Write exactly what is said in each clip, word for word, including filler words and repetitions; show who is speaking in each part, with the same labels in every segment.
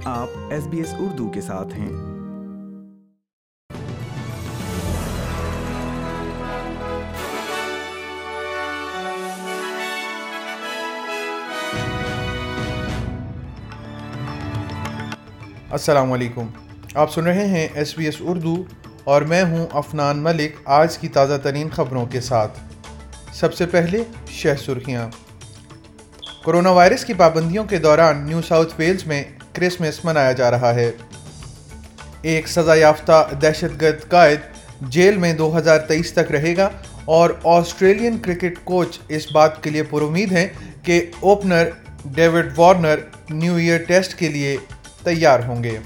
Speaker 1: آپ S B S Urdu کے ساتھ ہیں۔
Speaker 2: السلام علیکم، آپ سن رہے ہیں ایس بی ایس اردو اور میں ہوں عفنان ملک آج کی تازہ ترین خبروں کے ساتھ۔ سب سے پہلے شہ سرخیاں۔ کرونا وائرس کی پابندیوں کے دوران نیو ساؤتھ ویلز میں کرسمس منایا جا رہا ہے۔ ایک سزا یافتہ دہشت گرد قائد جیل میں دو ہزار تیئیس تک رہے گا اور آسٹریلین کرکٹ کوچ اس بات کے لیے پر امید ہیں کہ opener David Warner New Year Test کے لیے تیار ہوں گے۔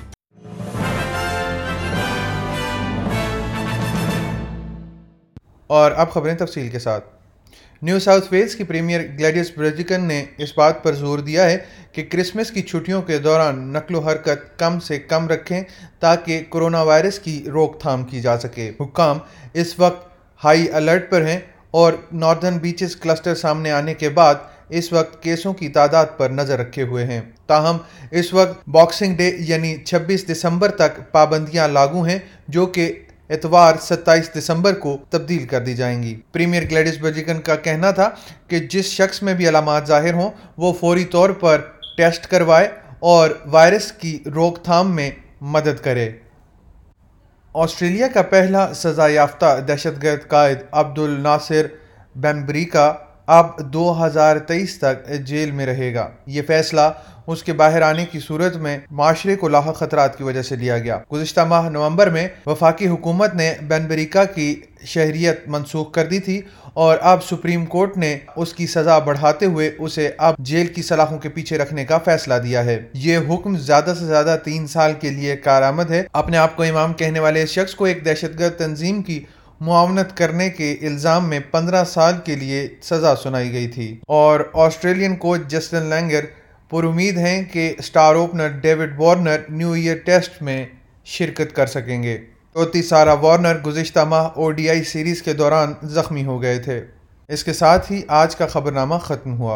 Speaker 2: اور اب خبریں تفصیل کے ساتھ۔ نیو ساؤتھ ویلز کی پریمیئر گلیڈیس برجیکن نے اس بات پر زور دیا ہے کہ کرسمس کی چھٹیوں کے دوران نقل و حرکت کم سے کم رکھیں تاکہ کرونا وائرس کی روک تھام کی جا سکے۔ حکام اس وقت ہائی الرٹ پر ہیں اور ناردرن بیچز کلسٹر سامنے آنے کے بعد اس وقت کیسوں کی تعداد پر نظر رکھے ہوئے ہیں۔ تاہم اس وقت باکسنگ ڈے یعنی چھبیس دسمبر تک پابندیاں لاگو ہیں، جو کہ اتوار ستائیس دسمبر کو تبدیل کر دی جائیں گی۔ پریمیئر گلیڈیس برجیکن کا کہنا تھا کہ جس شخص میں بھی علامات ظاہر ہوں وہ فوری طور پر ٹیسٹ کروائے اور وائرس کی روک تھام میں مدد کرے۔ آسٹریلیا کا پہلا سزا یافتہ دہشت گرد قائد عبدالناصر بمبریکا اب دو ہزار تیئیس تک جیل میں رہے گا۔ یہ فیصلہ اس کے باہر آنے کی صورت میں معاشرے کو لاحق خطرات کی وجہ سے لیا گیا۔ گزشتہ ماہ نومبر میں وفاقی حکومت نے بمبریکا کی شہریت منسوخ کر دی تھی اور اب سپریم کورٹ نے اس کی سزا بڑھاتے ہوئے اسے اب جیل کی سلاخوں کے پیچھے رکھنے کا فیصلہ دیا ہے۔ یہ حکم زیادہ سے زیادہ تین سال کے لیے کارآمد ہے۔ اپنے آپ کو امام کہنے والے اس شخص کو ایک دہشت گرد تنظیم کی معاونت کرنے کے الزام میں پندرہ سال کے لیے سزا سنائی گئی تھی، اور آسٹریلین کوچ جسٹن لینگر پر امید ہیں کہ star opener David Warner New Year Test میں شرکت کر سکیں گے۔ چوتھی سارہ وارنر گزشتہ ماہ او ڈی آئی سیریز کے دوران زخمی ہو گئے تھے۔ اس کے ساتھ ہی آج کا خبرنامہ ختم ہوا۔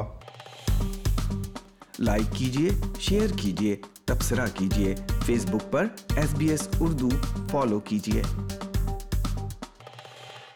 Speaker 1: لائک کیجیے، شیئر کیجیے، تبصرہ کیجیے، فیس بک پر S B S Urdu follow کیجیے۔